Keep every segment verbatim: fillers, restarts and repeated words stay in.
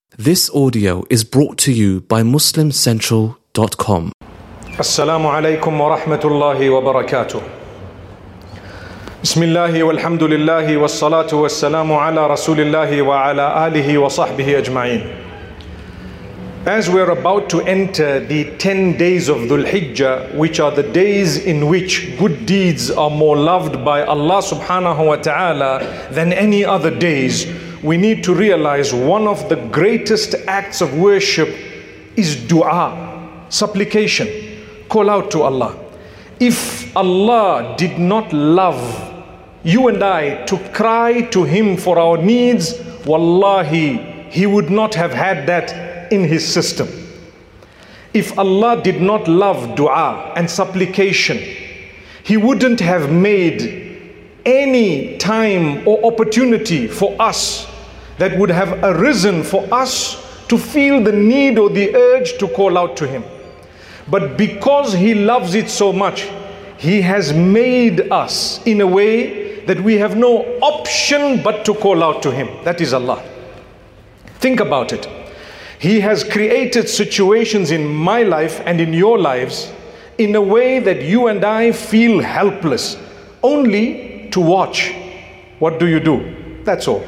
This audio is brought to you by muslim central dot com. Assalamu alaikum wa rahmatullahi wa barakatuh. Bismillahi walhamdulillahi wassalatu wassalamu ala rasulillahi wa ala alihi wa sahbihi ajma'in. As we're about to enter the ten days of Dhul Hijjah, which are the days in which good deeds are more loved by Allah subhanahu wa ta'ala than any other days, we need to realize one of the greatest acts of worship is dua, supplication, call out to Allah. If Allah did not love you and I to cry to Him for our needs, wallahi, He would not have had that in His system. If Allah did not love dua and supplication, He wouldn't have made any time or opportunity for us that would have arisen for us to feel the need or the urge to call out to Him. But because He loves it so much, He has made us in a way that we have no option but to call out to Him. That is Allah. Think about it. He has created situations in my life and in your lives in a way that you and I feel helpless, only to watch. What do you do? That's all.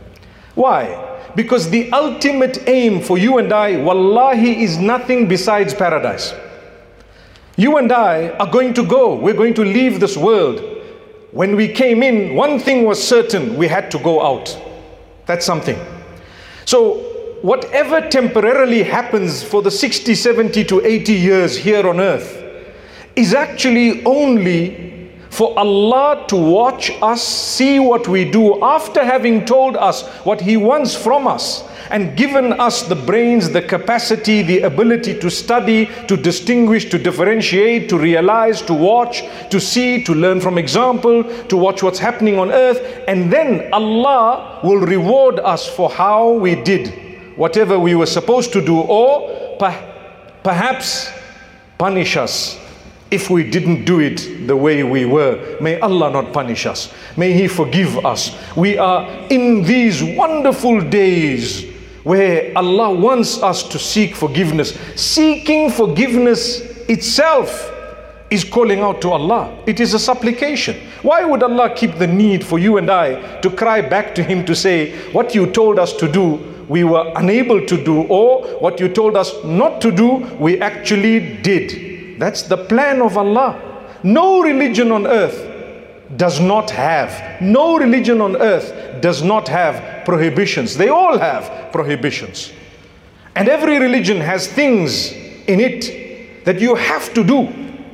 Why? Because the ultimate aim for you and I, wallahi, is nothing besides paradise. You and I are going to go. We're going to leave this world. When we came in, one thing was certain: we had to go out. That's something. So whatever temporarily happens for the sixty, seventy to eighty years here on earth is actually only for Allah to watch us, see what we do after having told us what He wants from us and given us the brains, the capacity, the ability to study, to distinguish, to differentiate, to realize, to watch, to see, to learn from example, to watch what's happening on earth. And then Allah will reward us for how we did whatever we were supposed to do, or per- perhaps punish us if we didn't do it the way we were. May Allah not punish us. May He forgive us. We are in these wonderful days where Allah wants us to seek forgiveness. Seeking forgiveness itself is calling out to Allah. It is a supplication. Why would Allah keep the need for you and I to cry back to Him to say, what you told us to do, we were unable to do, or what you told us not to do, we actually did? That's the plan of Allah. No religion on earth does not have, no religion on earth does not have prohibitions. They all have prohibitions. And every religion has things in it that you have to do.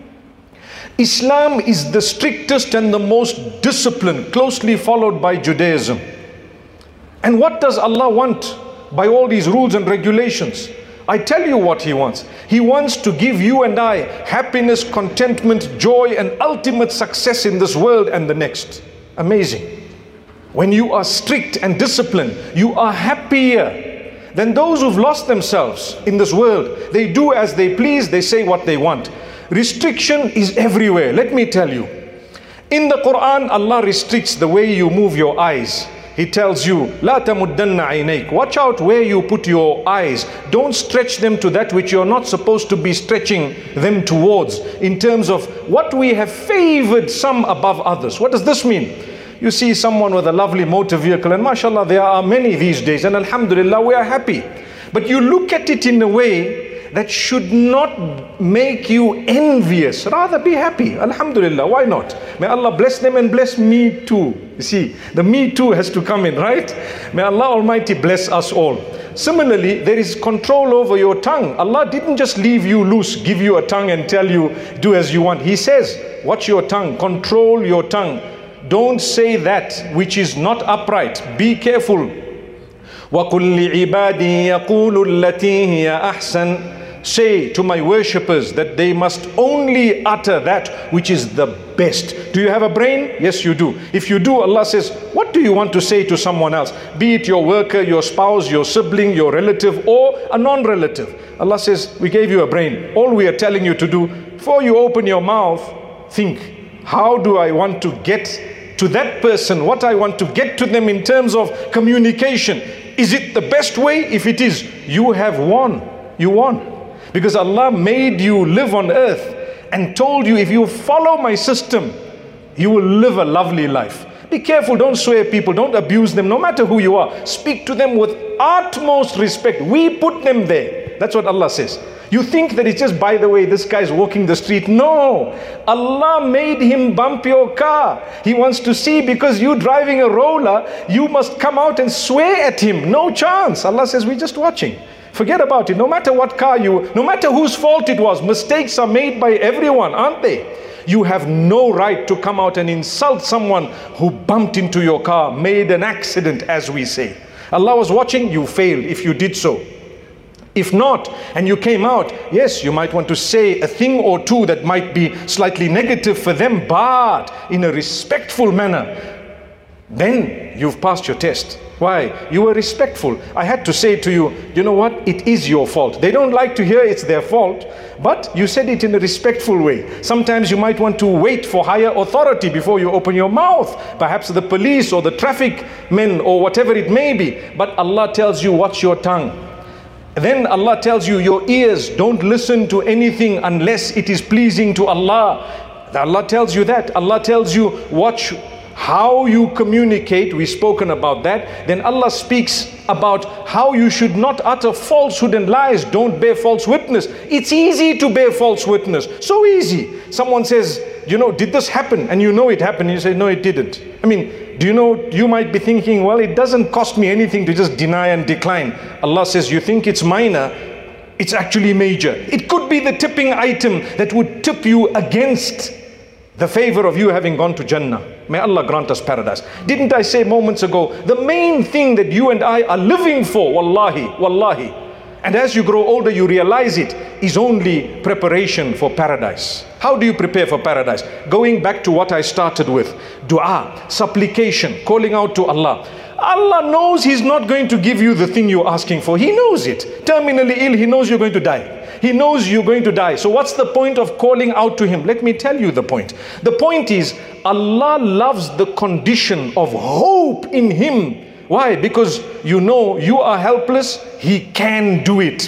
Islam is the strictest and the most disciplined, closely followed by Judaism. And what does Allah want by all these rules and regulations? I tell you what He wants. He wants to give you and I happiness, contentment, joy, and ultimate success in this world and the next. Amazing. When you are strict and disciplined, you are happier than those who've lost themselves in this world. They do as they please, they say what they want. Restriction is everywhere. Let me tell you. In the Quran, Allah restricts the way you move your eyes. He tells you, لا تمدن عينيك. Watch out where you put your eyes. Don't stretch them to that which you're not supposed to be stretching them towards, in terms of what we have favored some above others. What does this mean? You see someone with a lovely motor vehicle, and mashallah, there are many these days, and alhamdulillah, we are happy. But you look at it in a way that should not make you envious. Rather be happy. Alhamdulillah, why not? May Allah bless them and bless me too. You see, the me too has to come in, right? May Allah Almighty bless us all. Similarly, there is control over your tongue. Allah didn't just leave you loose, give you a tongue and tell you, do as you want. He says, watch your tongue, control your tongue. Don't say that which is not upright. Be careful. وَقُلْ لِعِبَادِي يَقُولُ الَّتِي هِيَ أَحْسَنُ. Say to my worshippers that they must only utter that which is the best. Do you have a brain? Yes, you do. If you do, Allah says, what do you want to say to someone else? Be it your worker, your spouse, your sibling, your relative, or a non-relative. Allah says, we gave you a brain. All we are telling you to do, before you open your mouth, think, how do I want to get to that person, what I want to get to them in terms of communication? Is it the best way? If it is, you have won. You won. Because Allah made you live on earth and told you, if you follow my system, you will live a lovely life. Be careful, don't swear people, don't abuse them, no matter who you are. Speak to them with utmost respect. We put them there. That's what Allah says. You think that it's just, by the way, this guy's walking the street. No, Allah made him bump your car. He wants to see, because you driving a roller, you must come out and swear at him. No chance. Allah says, we're just watching. Forget about it. No matter what car you, no matter whose fault it was, mistakes are made by everyone, aren't they? You have no right to come out and insult someone who bumped into your car, made an accident, as we say. Allah was watching, you failed if you did so. If not, and you came out, yes, you might want to say a thing or two that might be slightly negative for them, but in a respectful manner. Then you've passed your test. Why? You were respectful. I had to say to you, you know what? It is your fault. They don't like to hear it's their fault, but you said it in a respectful way. Sometimes you might want to wait for higher authority before you open your mouth. Perhaps the police or the traffic men or whatever it may be. But Allah tells you, watch your tongue. Then Allah tells you, your ears, don't listen to anything unless it is pleasing to Allah. Allah tells you that. Allah tells you, watch how you communicate. We've spoken about that. Then Allah speaks about how you should not utter falsehood and lies. Don't bear false witness. It's easy to bear false witness. So easy. Someone says, you know, did this happen? And you know it happened. And you say, no, it didn't. I mean, do you know, you might be thinking, well, it doesn't cost me anything to just deny and decline. Allah says, you think it's minor, it's actually major. It could be the tipping item that would tip you against the favor of you having gone to Jannah. May Allah grant us paradise. Didn't I say moments ago, the main thing that you and I are living for, wallahi, wallahi, and as you grow older you realize it, is only preparation for paradise. How do you prepare for paradise? Going back to what I started with, dua, supplication, calling out to Allah. Allah knows He's not going to give you the thing you're asking for. He knows it. Terminally ill, He knows you're going to die. He knows you're going to die. So what's the point of calling out to Him? Let me tell you the point. The point is, Allah loves the condition of hope in Him. Why? Because you know you are helpless, He can do it.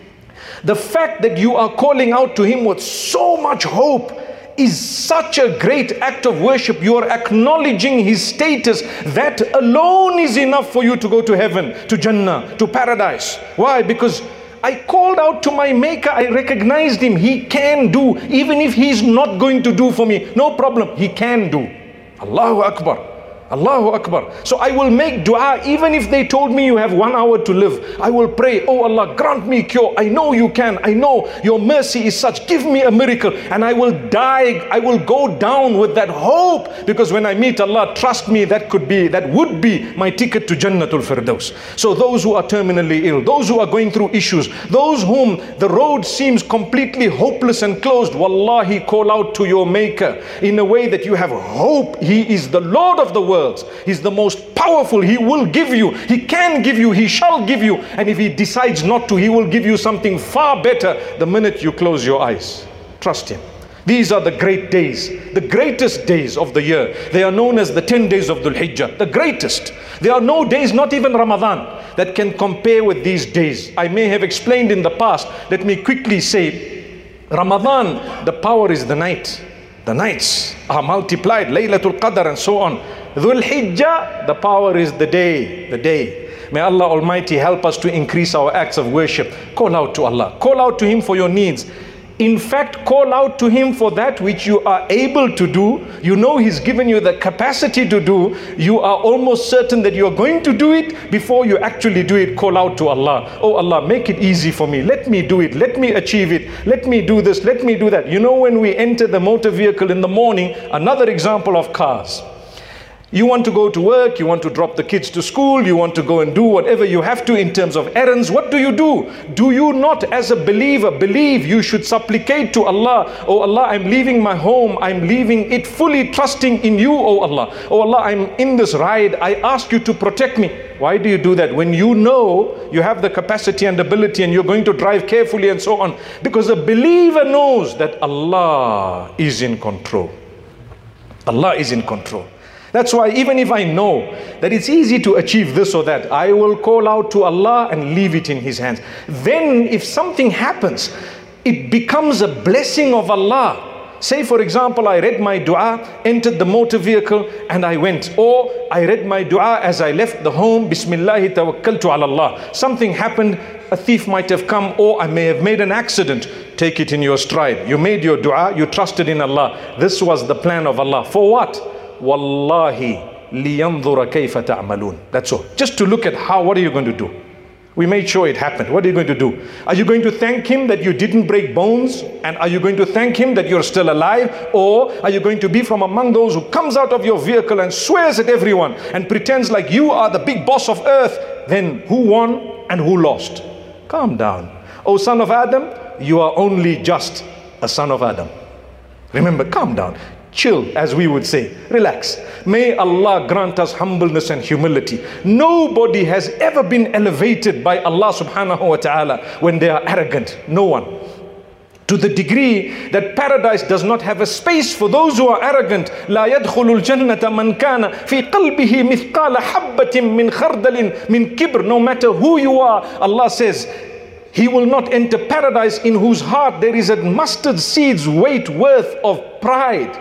The fact that you are calling out to Him with so much hope is such a great act of worship. You are acknowledging His status. That alone is enough for you to go to heaven, to Jannah, to paradise. Why? Because I called out to my Maker. I recognized Him. He can do. Even if He's not going to do for me, no problem. He can do. Allahu Akbar. Allahu Akbar. So I will make dua even if they told me you have one hour to live. I will pray, oh Allah, grant me cure. I know you can. I know your mercy is such. Give me a miracle. And I will die. I will go down with that hope. Because when I meet Allah, trust me, that could be, that would be my ticket to Jannatul Firdaus. So those who are terminally ill, those who are going through issues, those whom the road seems completely hopeless and closed, wallahi, call out to your Maker in a way that you have hope. He is the Lord of the world. He's the most powerful. He will give you. He can give you. He shall give you. And if He decides not to, He will give you something far better the minute you close your eyes. Trust Him. These are the great days, the greatest days of the year. They are known as the ten days of Dhul Hijjah, the greatest. There are no days, not even Ramadan, that can compare with these days. I may have explained in the past. Let me quickly say, Ramadan, the power is the night. The nights are multiplied, Laylatul Qadr and so on. Dhul Hijjah, the power is the day, the day. May Allah Almighty help us to increase our acts of worship. Call out to Allah. Call out to Him for your needs. In fact, call out to Him for that which you are able to do. You know He's given you the capacity to do. You are almost certain that you are going to do it. Before you actually do it, call out to Allah. Oh Allah, make it easy for me. Let me do it. Let me achieve it. Let me do this. Let me do that. You know, when we enter the motor vehicle in the morning, another example of cars. You want to go to work, you want to drop the kids to school, you want to go and do whatever you have to in terms of errands. What do you do? Do you not, as a believer, believe you should supplicate to Allah? Oh Allah, I'm leaving my home, I'm leaving it fully trusting in you, oh Allah. Oh Allah, I'm in this ride, I ask you to protect me. Why do you do that? When you know you have the capacity and ability and you're going to drive carefully and so on. Because a believer knows that Allah is in control. Allah is in control. That's why even if I know that it's easy to achieve this or that, I will call out to Allah and leave it in His hands. Then if something happens, it becomes a blessing of Allah. Say for example, I read my dua, entered the motor vehicle and I went. Or I read my dua as I left the home, Bismillahi tawakkaltu ala Allah. Something happened, a thief might have come, or I may have made an accident. Take it in your stride. You made your dua, you trusted in Allah. This was the plan of Allah. For what? Wallahi liyanzura kayfa ta'malun. That's all. Just to look at how, what are you going to do? We made sure it happened. What are you going to do? Are you going to thank Him that you didn't break bones? And are you going to thank Him that you're still alive? Or are you going to be from among those who comes out of your vehicle and swears at everyone and pretends like you are the big boss of earth? Then who won and who lost? Calm down. O son of Adam, you are only just a son of Adam. Remember, calm down. Chill, as we would say. Relax. May Allah grant us humbleness and humility. Nobody has ever been elevated by Allah subhanahu wa ta'ala when they are arrogant. No one. To the degree that paradise does not have a space for those who are arrogant. لا يدخل الجنة من كان في قلبه مثقال حبة من خردل من كبر. No matter who you are, Allah says, he will not enter paradise in whose heart there is a mustard seed's weight worth of pride.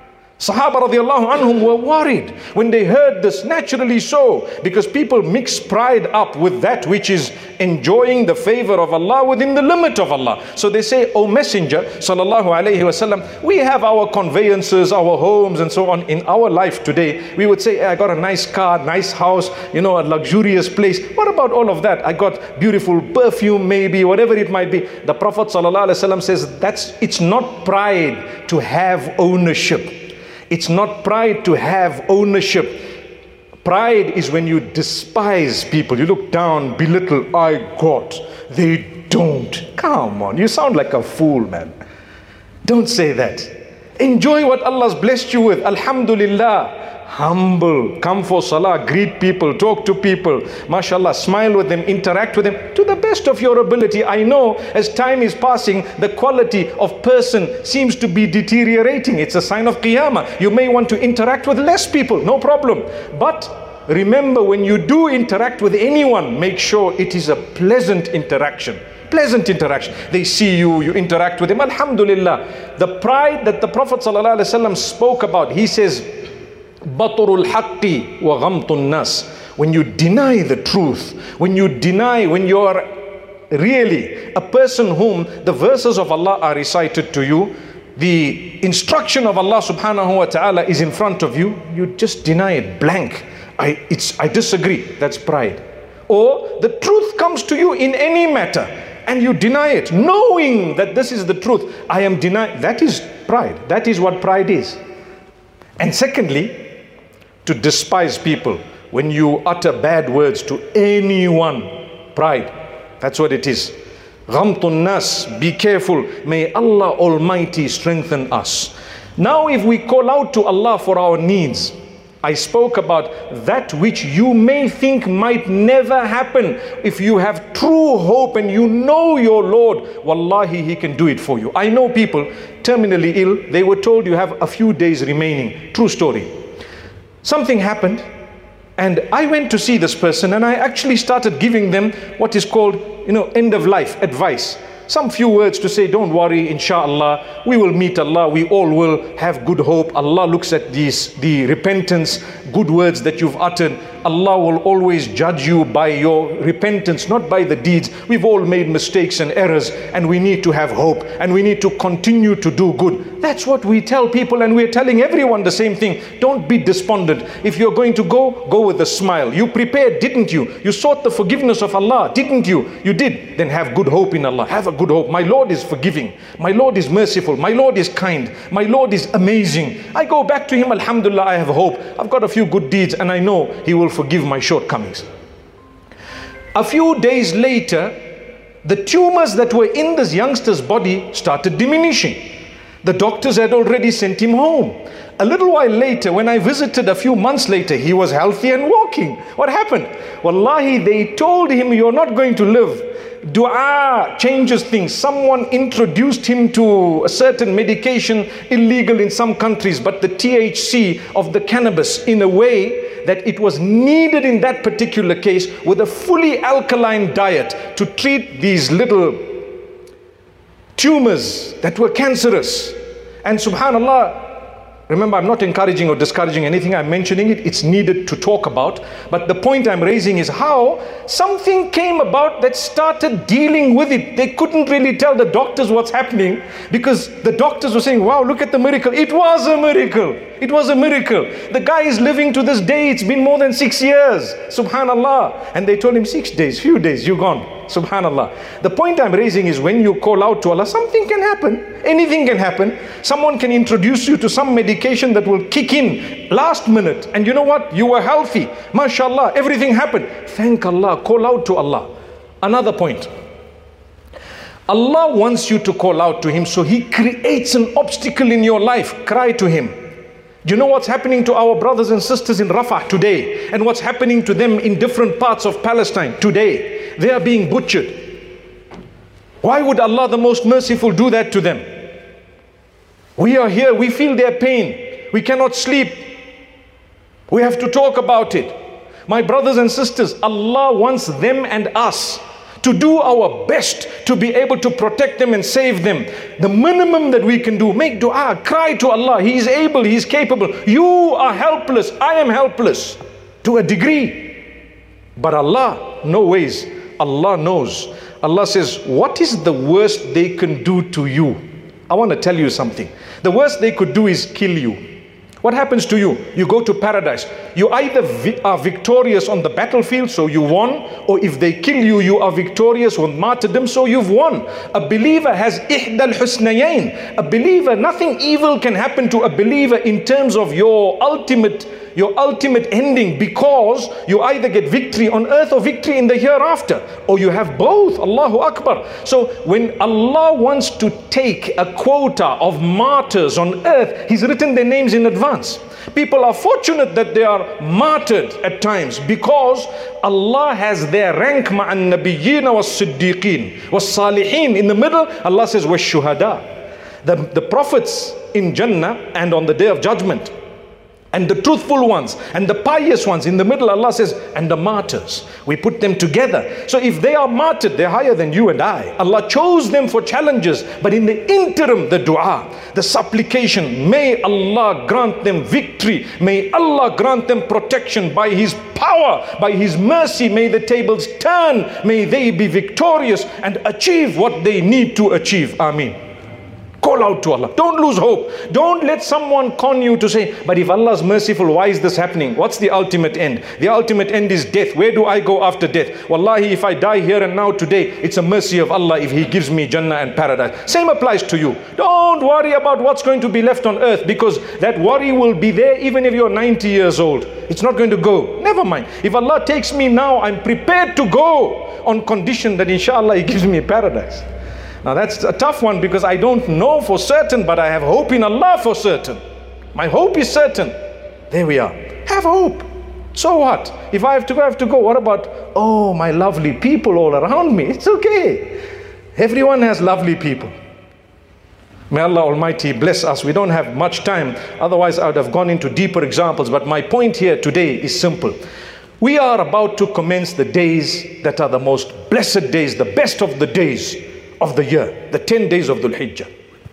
Sahaba radiallahu anhum were worried when they heard this, naturally so, because people mix pride up with that which is enjoying the favor of Allah within the limit of Allah. So they say, O Messenger sallallahu alayhi wasallam, we have our conveyances, our homes and so on. In our life today, we would say, hey, I got a nice car, nice house, you know, a luxurious place. What about all of that? I got beautiful perfume, maybe, whatever it might be. The Prophet sallallahu alayhi wasallam says, that's, it's not pride to have ownership. It's not pride to have ownership. Pride is when you despise people. You look down, belittle, I got, they don't. Come on, you sound like a fool, man. Don't say that. Enjoy what Allah's blessed you with. Alhamdulillah. Humble, come for salah, greet people, talk to people, mashallah, smile with them, interact with them to the best of your ability. I know as time is passing, the quality of person seems to be deteriorating. It's a sign of qiyamah. You may want to interact with less people, no problem. But remember, when you do interact with anyone, make sure it is a pleasant interaction. Pleasant interaction. They see you, you interact with them. Alhamdulillah. The pride that the Prophet ﷺ spoke about, he says, Baturul haqqi wa ghamtun nas. When you deny the truth, when you deny, when you are really a person whom the verses of Allah are recited to you, the instruction of Allah subhanahu wa ta'ala is in front of you, you just deny it blank. I, it's, I disagree. That's pride. Or the truth comes to you in any matter and you deny it, knowing that this is the truth. I am denying. That is pride. That is what pride is. And secondly, to despise people. When you utter bad words to anyone, pride. That's what it is. Ghamtun nas, be careful. May Allah Almighty strengthen us. Now if we call out to Allah for our needs, I spoke about that which you may think might never happen. If you have true hope and you know your Lord, wallahi, He can do it for you. I know people terminally ill, they were told you have a few days remaining. True story. Something happened and I went to see this person and I actually started giving them what is called, you know, end of life advice. Some few words to say, don't worry, inshallah, we will meet Allah, we all will have good hope. Allah looks at these, the repentance, good words that you've uttered. Allah will always judge you by your repentance, not by the deeds. We've all made mistakes and errors and we need to have hope and we need to continue to do good. That's what we tell people, and we're telling everyone the same thing. Don't be despondent. If you're going to go, go with a smile. You prepared, didn't you? You sought the forgiveness of Allah, didn't you? You did. Then have good hope in Allah. Have a good hope. My Lord is forgiving. My Lord is merciful. My Lord is kind. My Lord is amazing. I go back to Him, alhamdulillah, I have hope. I've got a few good deeds and I know He will forgive my shortcomings. A few days later, the tumors that were in this youngster's body started diminishing. The doctors had already sent him home. A little while later, when I visited a few months later, he was healthy and walking. What happened? Wallahi, they told him, you're not going to live. Dua changes things. Someone introduced him to a certain medication, illegal in some countries, but the T H C of the cannabis in a way that it was needed in that particular case, with a fully alkaline diet to treat these little tumors that were cancerous. And subhanallah, remember, I'm not encouraging or discouraging anything, I'm mentioning it, it's needed to talk about. But the point I'm raising is how something came about that started dealing with it. They couldn't really tell the doctors what's happening, because the doctors were saying, wow, look at the miracle. It was a miracle. It was a miracle. The guy is living to this day. It's been more than six years. Subhanallah. And they told him, six days, few days, you're gone. Subhanallah. The point I'm raising is when you call out to Allah, something can happen. Anything can happen. Someone can introduce you to some medication that will kick in last minute. And you know what? You were healthy. MashaAllah. Everything happened. Thank Allah. Call out to Allah. Another point. Allah wants you to call out to Him, so He creates an obstacle in your life. Cry to Him. Do you know what's happening to our brothers and sisters in Rafah today? And what's happening to them in different parts of Palestine today? They are being butchered. Why would Allah the most merciful do that to them? We are here, we feel their pain. We cannot sleep. We have to talk about it. My brothers and sisters, Allah wants them and us to do our best to be able to protect them and save them. The minimum that we can do, make dua, cry to Allah. He is able, He is capable. You are helpless, I am helpless to a degree. But Allah, no ways. Allah knows. Allah says, what is the worst they can do to you? I want to tell you something. The worst they could do is kill you. What happens to you? You go to paradise. You either vi- are victorious on the battlefield, so you won, or if they kill you, you are victorious with martyrdom, so you've won. A believer has ihdal husnayayn. A believer, nothing evil can happen to a believer in terms of your ultimate your ultimate ending, because you either get victory on earth or victory in the hereafter, or you have both. Allahu Akbar. So when Allah wants to take a quota of martyrs on earth, He's written their names in advance. People are fortunate that they are martyred at times, because Allah has their rank ma'an nabiyyin was siddiqeen was salihin. In the middle, Allah says was shuhada. The, the prophets in Jannah and on the day of judgment, and the truthful ones and the pious ones. In the middle, Allah says, and the martyrs. We put them together. So if they are martyred, they're higher than you and I. Allah chose them for challenges. But in the interim, the dua, the supplication, may Allah grant them victory. May Allah grant them protection by His power, by His mercy. May the tables turn. May they be victorious and achieve what they need to achieve. Ameen. Call out to Allah. Don't lose hope. Don't let someone con you to say, but if Allah is merciful, why is this happening? What's the ultimate end? The ultimate end is death. Where do I go after death? Wallahi, if I die here and now today, it's a mercy of Allah if He gives me Jannah and paradise. Same applies to you. Don't worry about what's going to be left on earth, because that worry will be there even if you're ninety years old. It's not going to go. Never mind. If Allah takes me now, I'm prepared to go on condition that inshallah He gives me paradise. Now that's a tough one, because I don't know for certain, but I have hope in Allah for certain. My hope is certain. There we are. Have hope. So what? If I have to go, I have to go. What about, oh, my lovely people all around me? It's okay. Everyone has lovely people. May Allah Almighty bless us. We don't have much time. Otherwise, I would have gone into deeper examples. But my point here today is simple. We are about to commence the days that are the most blessed days, the best of the days of the year, the ten days of Dhul Hijjah.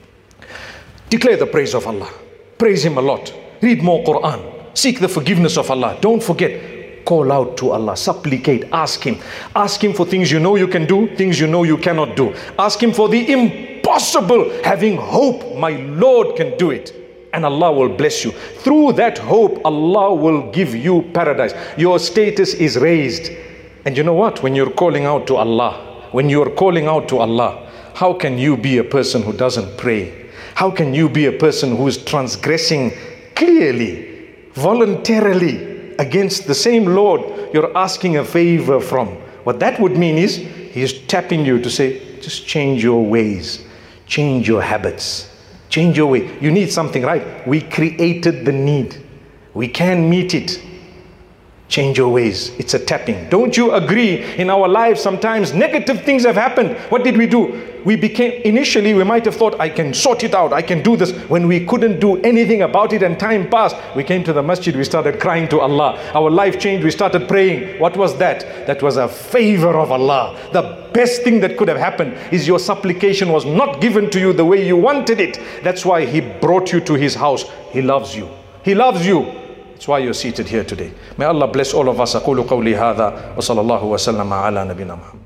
Declare the praise of Allah. Praise Him a lot. Read more Quran. Seek the forgiveness of Allah. Don't forget, call out to Allah. Supplicate. Ask Him. Ask Him for things you know you can do, things you know you cannot do. Ask Him for the impossible, having hope my Lord can do it. And Allah will bless you. Through that hope, Allah will give you paradise. Your status is raised. And you know what? When you're calling out to Allah, when you're calling out to Allah, how can you be a person who doesn't pray? How can you be a person who is transgressing clearly, voluntarily against the same Lord you're asking a favor from? What that would mean is He is tapping you to say, just change your ways, change your habits, change your way. You need something, right? We created the need. We can meet it. Change your ways. It's a tapping. Don't you agree? In our lives, sometimes negative things have happened. What did we do? We became, initially we might have thought, I can sort it out, I can do this. When we couldn't do anything about it and time passed, we came to the masjid, we started crying to Allah. Our life changed, we started praying. What was that? That was a favor of Allah. The best thing that could have happened is your supplication was not given to you the way you wanted it. That's why He brought you to His house. He loves you. He loves you. That's why you're seated here today. May Allah bless all of us. أقول قولي هذا وصلى الله وسلم على نبينا محمد.